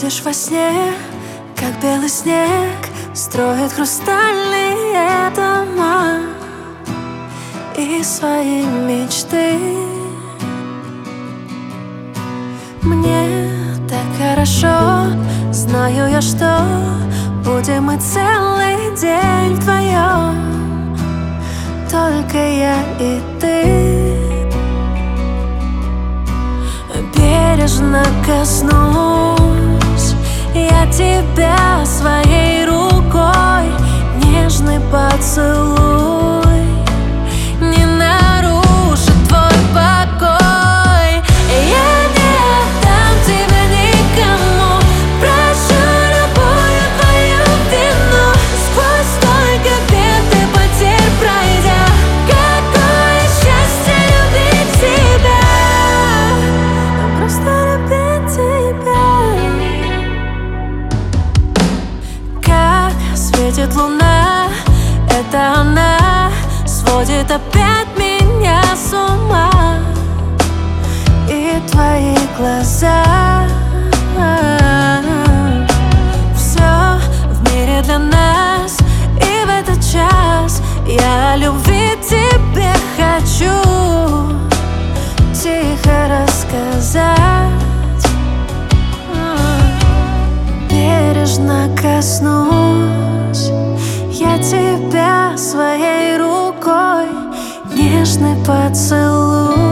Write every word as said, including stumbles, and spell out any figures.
Ходишь во сне, как белый снег, строит хрустальные дома и свои мечты. Мне так хорошо, знаю я, что будем мы целый день вдвоем, только я и ты. Бережно коснусь я тебя своей рукой, нежный поцелуй не нарушит твой покой. Я не отдам тебя никому, прощу любую твою вину. Сквозь столько бед и потерь пройдя, какое счастье любить тебя, просто любить тебя. Как светит луна, это она сводит опять меня с ума. И твои глаза, все в мире для нас. И в этот час я о любви тебе хочу тихо рассказать. Бережно коснусь я тебя своей рукой, нежный поцелуй